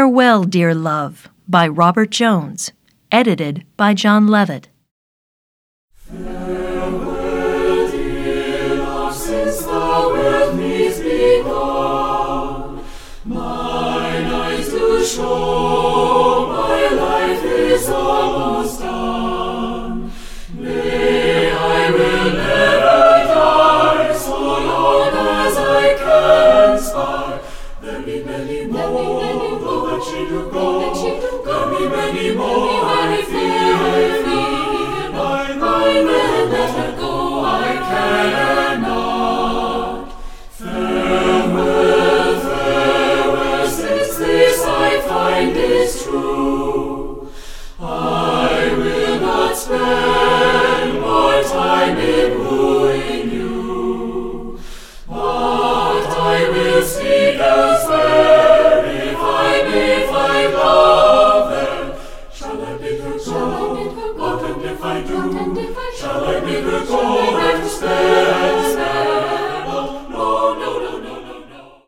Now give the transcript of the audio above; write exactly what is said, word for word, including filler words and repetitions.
Farewell, Dear Love, by Robert Jones, edited by John Levitt. Farewell, dear love, since thou with me's be gone. Mine eyes do show my life is almost done. Nay, I will never die so long as I can spy. There be many more, though that she do go. There be many more, I fear, I fear. I will let her go, I cannot. Farewell, farewell, since this I find is true. I will not spend more time in wooing you, but I will seek elsewhere if I may find love there. Shall I bid her go? What and if I do? Shall I bid her go?